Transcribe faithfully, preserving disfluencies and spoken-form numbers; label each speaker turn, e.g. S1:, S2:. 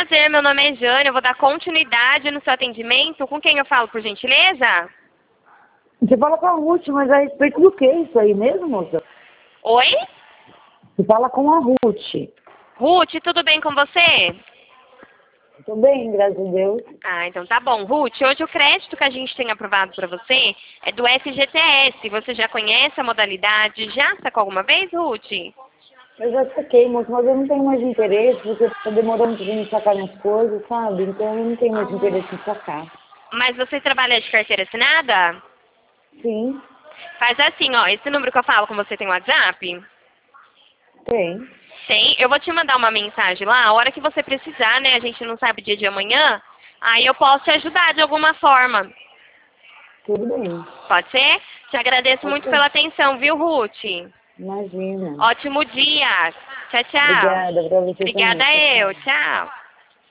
S1: prazer, meu nome é Jane, eu vou dar continuidade no seu atendimento. Com quem eu falo, por gentileza?
S2: Você fala com a Ruth, mas a respeito do que isso aí mesmo, moça?
S1: Oi?
S2: Você fala com a Ruth.
S1: Ruth, tudo bem com você?
S2: Tô bem, graças a Deus.
S1: Ah, então tá bom. Ruth, hoje o crédito que a gente tem aprovado para você é do F G T S. Você já conhece a modalidade? Já sacou alguma vez, Ruth?
S2: Eu já saquei, moça, mas eu não tenho mais interesse, porque tá demorando pra me sacar minhas coisas, sabe? Então eu não tenho mais interesse em sacar.
S1: Mas você trabalha de carteira assinada?
S2: Sim,
S1: Faz assim, ó, esse número que eu falo com você tem WhatsApp?
S2: tem.
S1: Tem. Eu vou te mandar uma mensagem lá, a hora que você precisar, né? A gente não sabe o dia de amanhã. Aí eu posso te ajudar de alguma forma.
S2: Tudo bem.
S1: Pode ser? Te agradeço
S2: Pode
S1: muito
S2: ser.
S1: pela atenção, viu, Ruth?
S2: Imagina.
S1: Ótimo dia. Tchau, tchau.
S2: Obrigada, pra você
S1: Obrigada
S2: também. Tchau,
S1: eu.
S2: tchau.
S1: Tchau.